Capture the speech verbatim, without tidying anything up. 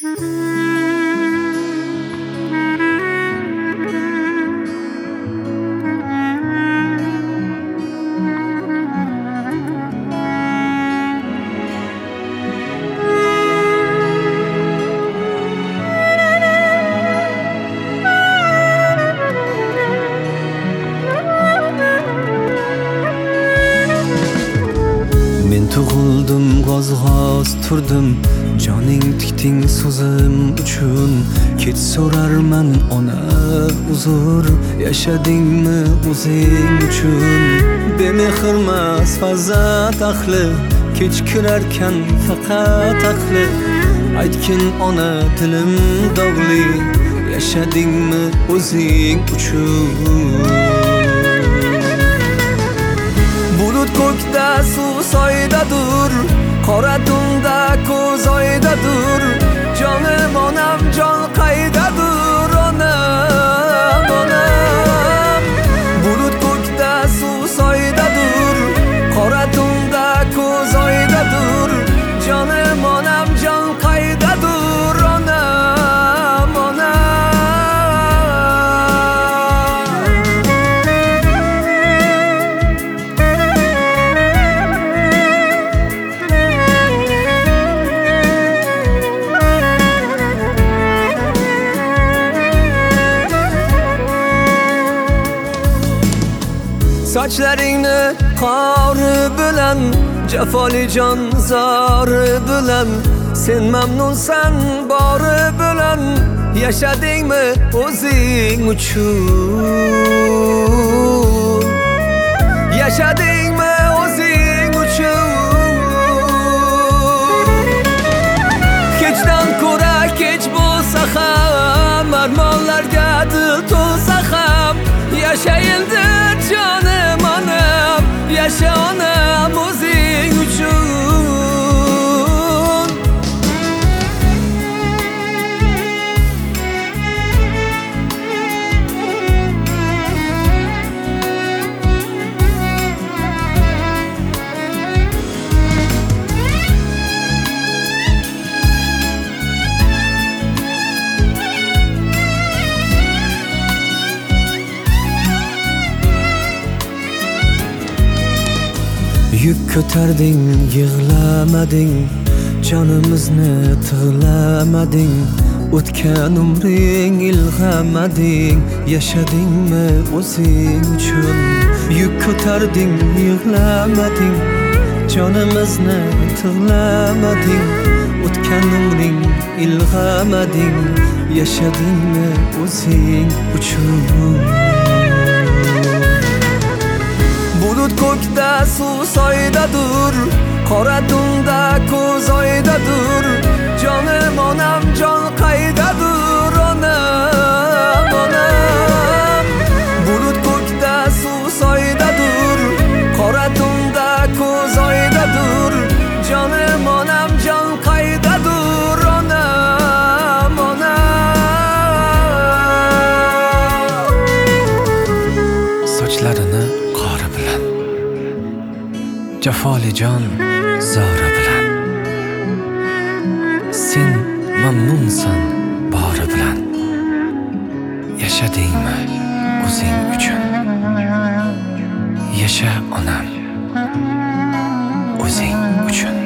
Men tug'ildim, g'oz-g'oz turdim, joning tikding so'zim uchun. Kech so'rarman ona uzr, yashadingmi o'zing uchun? Bemehrmas farzand ahli, kech kirarkan faqat aqli. Aytgin ona dilim dog'li, yashadingmi o'zing uchun? Bulut ko'kda suv soydadur, qora tunda ko'z oydadur. Jonim onam jon qaydadur, onam onam. Bulut ko'kda suv soydadur, qora tunda ko'z oydadur. Jonim onam jon qaydadur, onam onam. Sochlaringni qori bilan, jafoli jon zori bilan. Sen mamnunsan bori bilan, yashadingmi o'zing uchun? Yashadingmi o'zing uchun? Kechdan ko'ra kech bo'lsa ham, armonlarga dil to'lsa ham, yashayildi jonim onam, yasha onam o'zing uchun. Yük ko'tarding, yig'lamading, jonimizni tig'lamading. O'tgan umring ilg'amading, yashadingmi o'zing uchun? Yük ko'tarding, yig'lamading, jonimizni tig'lamading. O'tgan umring ilg'amading, yashadingmi o'zing uchun? Bulut ko'kda suv soydadur, qora tunda ko'z oydadur. Jonim onam jon qaydadur, onam onam. Bulut ko'kda suv soydadur, qora tunda ko'z oydadur. Jonim onam jon qaydadur, onam onam. Sochlarini qori bilan, jafoli jon zori bilan. Sen mamnunsan bori bilan, yashadingmi o'zing uchun? Yasha onam o'zing uchun.